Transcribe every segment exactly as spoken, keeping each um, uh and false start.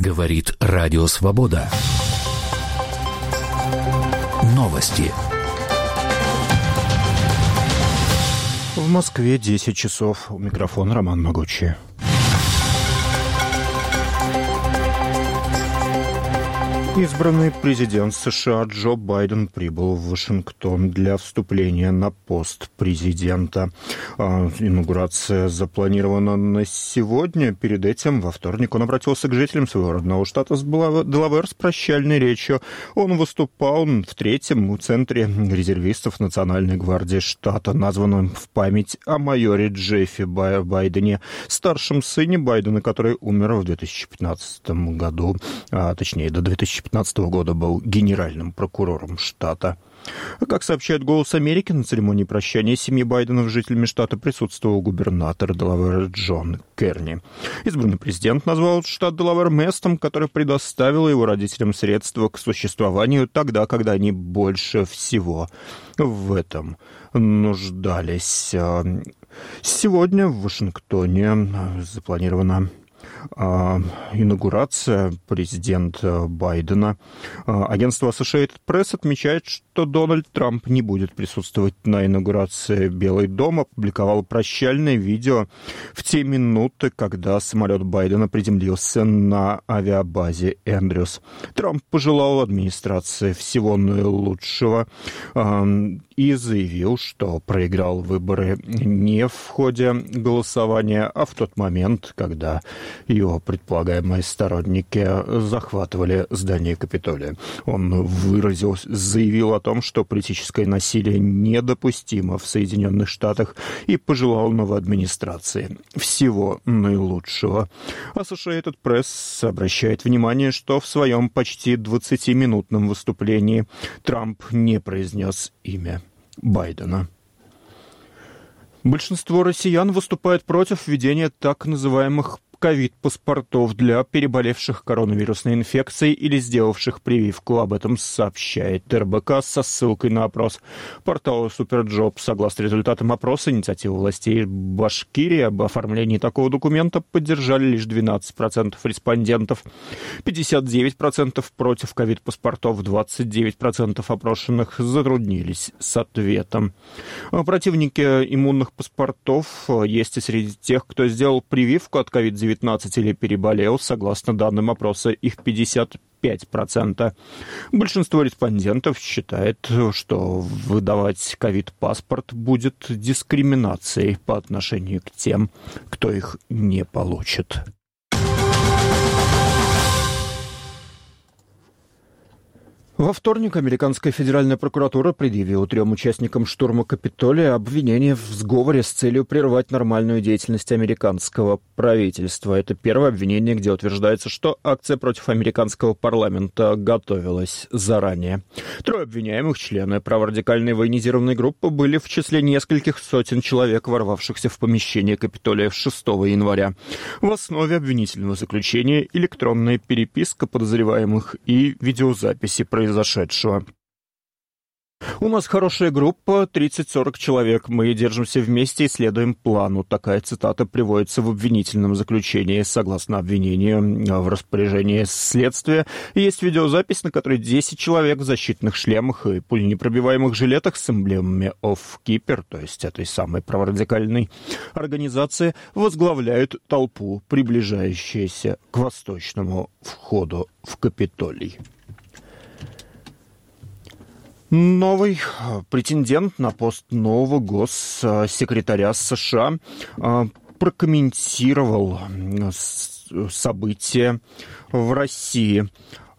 Говорит Радио Свобода. Новости. В Москве десять часов. У микрофона Роман Могучий. Избранный президент США Джо Байден прибыл в Вашингтон для вступления на пост президента. Инаугурация запланирована на сегодня. Перед этим, во вторник, он обратился к жителям своего родного штата Делавэр с прощальной речью. Он выступал в третьем центре резервистов Национальной гвардии штата, названном в память о майоре Джеффи Байдене, старшем сыне Байдена, который умер в две тысячи пятнадцатом году, а точнее до две тысячи пятнадцатого года был генеральным прокурором штата. Как сообщает «Голос Америки», на церемонии прощания семьи Байдена с жителями штата присутствовал губернатор Делавэра Джон Керни. Избранный президент назвал штат Делавэр местом, которое предоставило его родителям средства к существованию тогда, когда они больше всего в этом нуждались. Сегодня в Вашингтоне запланирована инаугурация президента Байдена. Агентство Associated Press отмечает, что Дональд Трамп не будет присутствовать на инаугурации. Белый дом опубликовал прощальное видео в те минуты, когда самолет Байдена приземлился на авиабазе Эндрюс. Трамп пожелал администрации всего наилучшего и заявил, что проиграл выборы не в ходе голосования, а в тот момент, когда его предполагаемые сторонники захватывали здание Капитолия. Он выразил, заявил о том, что политическое насилие недопустимо в Соединенных Штатах, и пожелал новой администрации всего наилучшего. Associated Press обращает внимание, что в своем почти двадцатиминутном выступлении Трамп не произнес имя Байдена. Большинство россиян выступает против введения так называемых ковид-паспортов для переболевших коронавирусной инфекцией или сделавших прививку. Об этом сообщает эр бэ ка со ссылкой на опрос портала Суперджоп. Согласно результатам опроса, инициативу властей Башкирии об оформлении такого документа поддержали лишь двенадцать процентов респондентов, пятьдесят девять процентов против ковид-паспортов, двадцать девять процентов опрошенных затруднились с ответом. Противники иммунных паспортов есть и среди тех, кто сделал прививку от ковид девятнадцать или переболел. Согласно данным опроса, их пятьдесят пять процентов. Большинство респондентов считает, что выдавать ковид-паспорт будет дискриминацией по отношению к тем, кто их не получит. Во вторник американская федеральная прокуратура предъявила трем участникам штурма Капитолия обвинение в сговоре с целью прервать нормальную деятельность американского правительства. Это первое обвинение, где утверждается, что акция против американского парламента готовилась заранее. Трое обвиняемых, члены праворадикальной военизированной группы, были в числе нескольких сотен человек, ворвавшихся в помещение Капитолия шестого января. В основе обвинительного заключения электронная переписка подозреваемых и видеозаписи произошедшего. произошедшего. У нас хорошая группа, тридцать-сорок человек. Мы держимся вместе и следуем плану. Такая цитата приводится в обвинительном заключении. Согласно обвинению, в распоряжении следствия есть видеозапись, на которой десять человек в защитных шлемах и пуленепробиваемых жилетах с эмблемами Oath Keeper, то есть этой самой праворадикальной организации, возглавляют толпу, приближающуюся к восточному входу в Капитолий. Новый претендент на пост нового госсекретаря США прокомментировал события в России.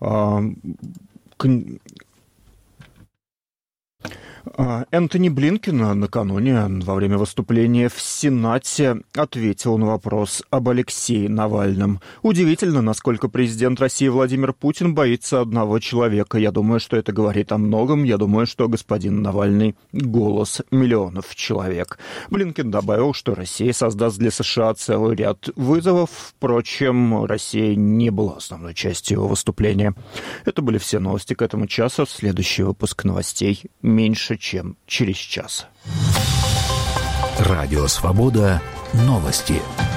Энтони Блинкен накануне во время выступления в Сенате ответил на вопрос об Алексее Навальном. Удивительно, насколько президент России Владимир Путин боится одного человека. Я думаю, что это говорит о многом. Я думаю, что господин Навальный — голос миллионов человек. Блинкен добавил, что Россия создаст для США целый ряд вызовов. Впрочем, Россия не была основной частью его выступления. Это были все новости к этому часу. Следующий выпуск новостей меньше, чем через час. Радио Свобода. Новости.